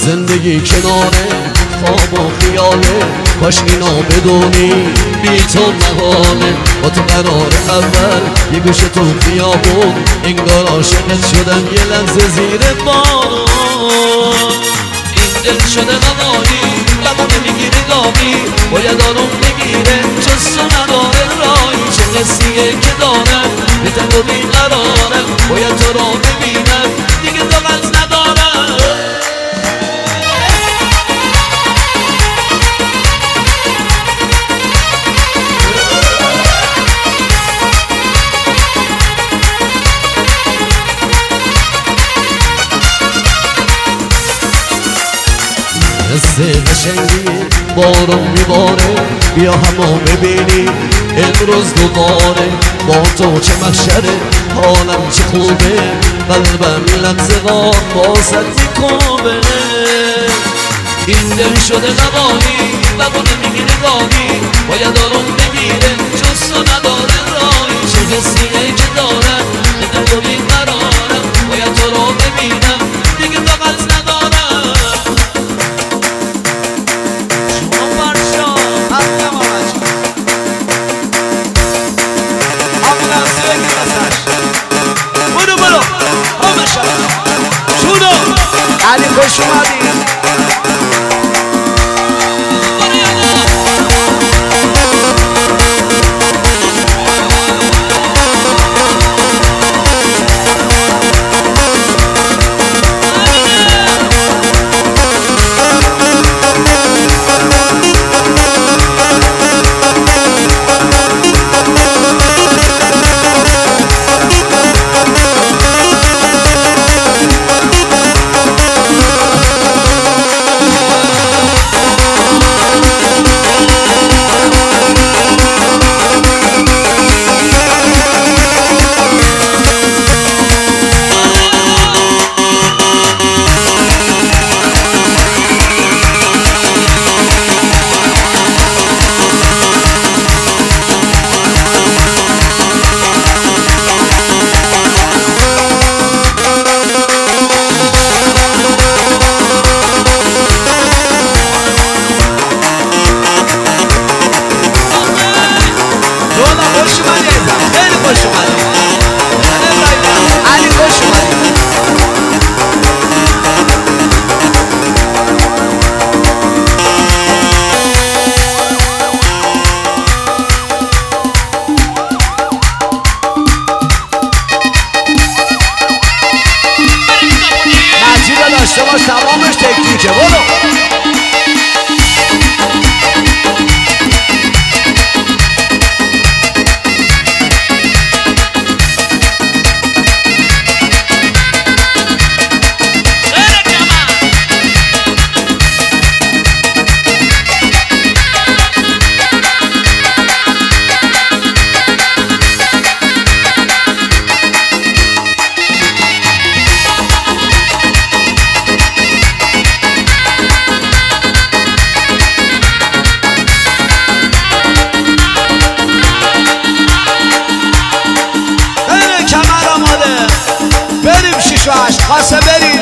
زندگی کناره خواب و خیاله، کاش اینا بدونی بی تو محاله. با تو قرار اول یه گوشه تو خیابون، انگار عاشقت شدم یه لحظه زیر بارون. این دل شده قوانی لبونه میگیری داغی، باید آروم بگیره جز نداره رایی. چه قصیه که دارم به تن و بیقرارم، باید تو را ببینم دیگه تو قلب ندارم. مثل قشنگی بارون میباره، بیا همو ببینی امروز دوباره. با تو چه محشره حالم چه خوبه، قلبم لحظه غار بازت میکنه. این دل شده قوانی ببونه میگیره گاهی، باید آروم بگیره جز تو نداره رایی. چه حسیه که دارم به دل و بیقرارم، باید تو رو ببینم دیگه تو قلب ندارم. علی خوش اومدی. تمامش تکنیکه. برو خاصه بریم.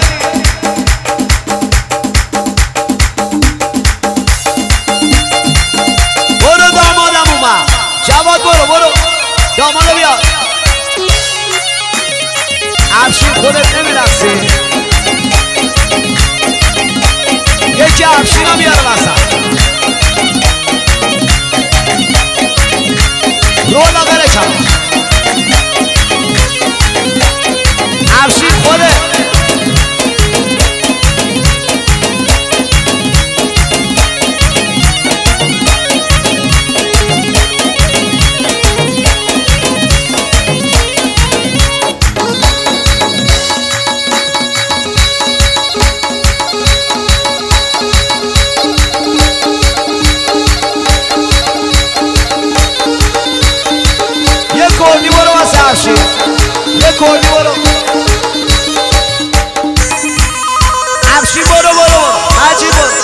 برو دامادم اومد. جواد برو دامادو بیار. افشین خودت نمیرسی، یکی افشین هم بیاره وسط. رولا بره کم افشین خودت. یه کردی برو واسه افشین، یه کردی برو افشین. برو حاجی برو.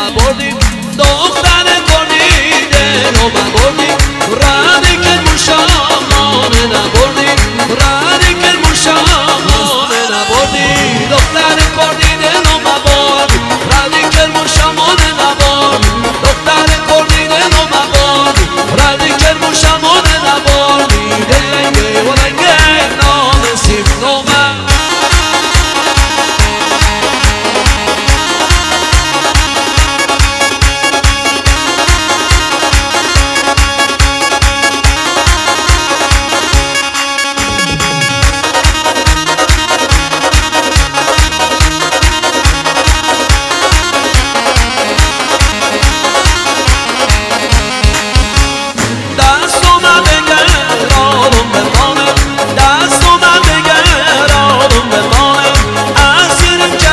نبردی دختر کردی دلو بردی ردی که موشامانه نبردی ردی که موشامانه نبردی دختر کردی دلو بردی ردی که موشامانه نبردی دختر کردی دلو بردی ردی که موشامانه نبردی دلنگه و لنگه نام سیم نومه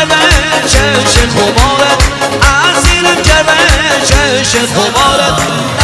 خمارت